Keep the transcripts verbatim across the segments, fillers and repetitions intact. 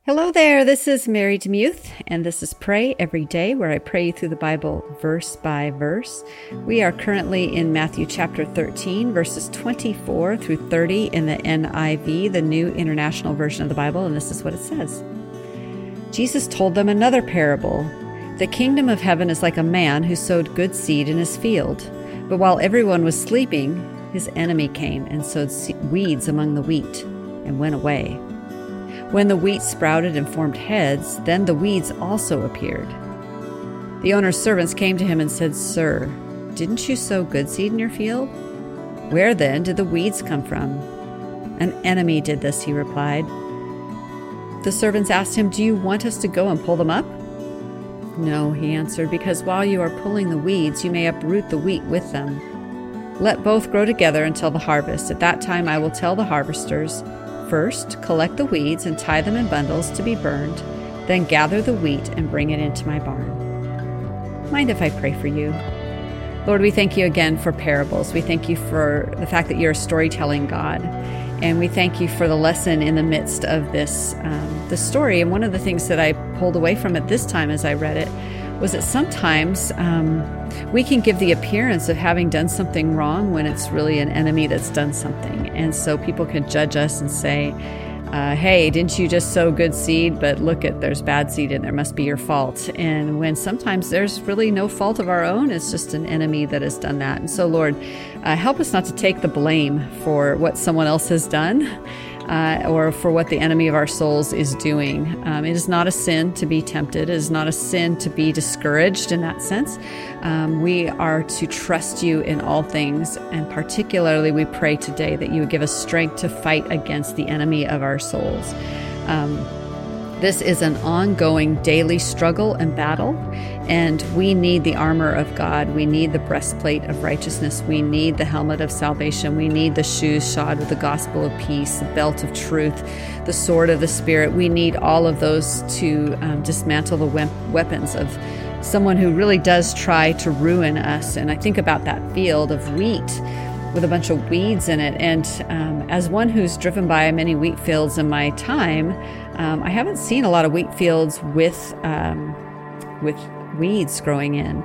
Hello there, this is Mary Demuth, and this is Pray Every Day, where I pray you through the Bible verse by verse. We are currently in Matthew chapter thirteen, verses twenty-four through thirty in the N I V, the New International Version of the Bible, and this is what it says. Jesus told them another parable. The kingdom of heaven is like a man who sowed good seed in his field. But while everyone was sleeping, his enemy came and sowed weeds among the wheat and went away. When the wheat sprouted and formed heads, then the weeds also appeared. The owner's servants came to him and said, "Sir, didn't you sow good seed in your field? Where then did the weeds come from?" "An enemy did this," he replied. The servants asked him, "Do you want us to go and pull them up?" "No," he answered, "because while you are pulling the weeds, you may uproot the wheat with them. Let both grow together until the harvest. At that time I will tell the harvesters, 'First, collect the weeds and tie them in bundles to be burned. Then gather the wheat and bring it into my barn.'" Mind if I pray for you? Lord, we thank you again for parables. We thank you for the fact that you're a storytelling God. And we thank you for the lesson in the midst of this, um, this story. And one of the things that I pulled away from it this time as I read it was that sometimes um, we can give the appearance of having done something wrong when it's really an enemy that's done something. And so people can judge us and say, uh, hey, didn't you just sow good seed? But look at, there's bad seed and there must be your fault. And when sometimes there's really no fault of our own, it's just an enemy that has done that. And so Lord, uh, help us not to take the blame for what someone else has done. Uh, or for what the enemy of our souls is doing. Um, it is not a sin to be tempted. It is not a sin to be discouraged in that sense. Um, we are to trust you in all things, and particularly we pray today that you would give us strength to fight against the enemy of our souls. Um, This is an ongoing daily struggle and battle, and we need the armor of God. We need the breastplate of righteousness. We need the helmet of salvation. We need the shoes shod with the gospel of peace, the belt of truth, the sword of the Spirit. We need all of those to um, dismantle the we- weapons of someone who really does try to ruin us. And I think about that field of wheat with a bunch of weeds in it. And um, as one who's driven by many wheat fields in my time, um, I haven't seen a lot of wheat fields with um, with weeds growing in.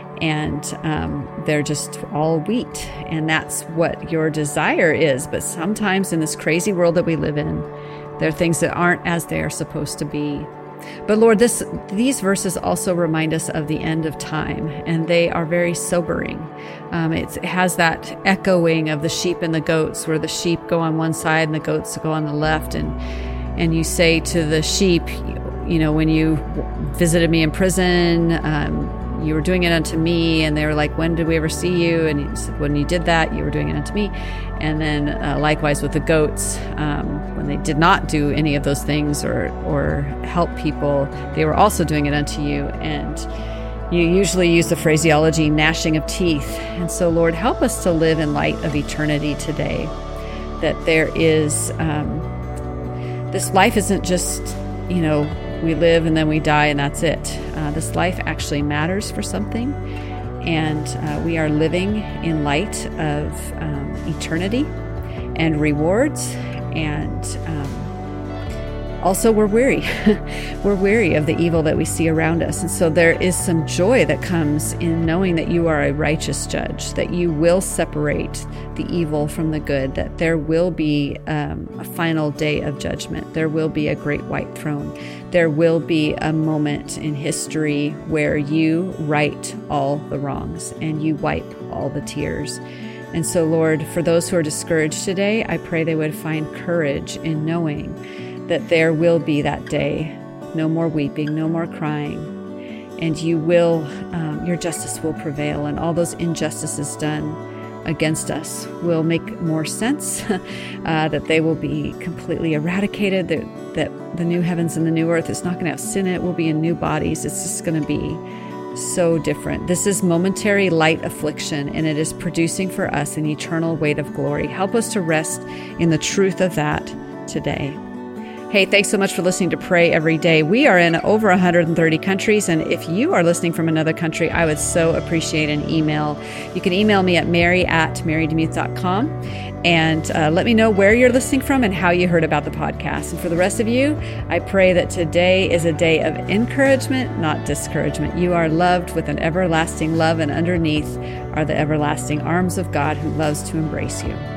And um, they're just all wheat. And that's what your desire is. But sometimes in this crazy world that we live in, there are things that aren't as they are supposed to be. But Lord, this, these verses also remind us of the end of time, and they are very sobering. Um, it has that echoing of the sheep and the goats, where the sheep go on one side and the goats go on the left. And, and you say to the sheep, you know, when you visited me in prison, um, you were doing it unto me. And they were like, when did we ever see you? And he said, when you did that, you were doing it unto me. And then uh, likewise with the goats, um, when they did not do any of those things or or help people, they were also doing it unto you. And you usually use the phraseology gnashing of teeth. And so Lord, help us to live in light of eternity today, that there is, um, this life isn't just, you know, we live and then we die and that's it. Uh, this life actually matters for something. And uh, we are living in light of um, eternity and rewards. And um, also we're weary. We're weary of the evil that we see around us. And so there is some joy that comes in knowing that you are a righteous judge, that you will separate the evil from the good, that there will be um, a final day of judgment. There will be a great white throne. There will be a moment in history where you right all the wrongs and you wipe all the tears. And so, Lord, for those who are discouraged today, I pray they would find courage in knowing that there will be that day. No more weeping, no more crying. And you will, um, your justice will prevail, and all those injustices done against us will make more sense, uh, that they will be completely eradicated, that, that the new heavens and the new earth is not going to have sin in it. We'll be in new bodies. It's just going to be so different. This is momentary light affliction, and it is producing for us an eternal weight of glory. Help us to rest in the truth of that today. Hey, thanks so much for listening to Pray Every Day. We are in over one hundred thirty countries, and if you are listening from another country, I would so appreciate an email. You can email me at mary at mary demuth dot com and uh, let me know where you're listening from and how you heard about the podcast. And for the rest of you, I pray that today is a day of encouragement, not discouragement. You are loved with an everlasting love, and underneath are the everlasting arms of God who loves to embrace you.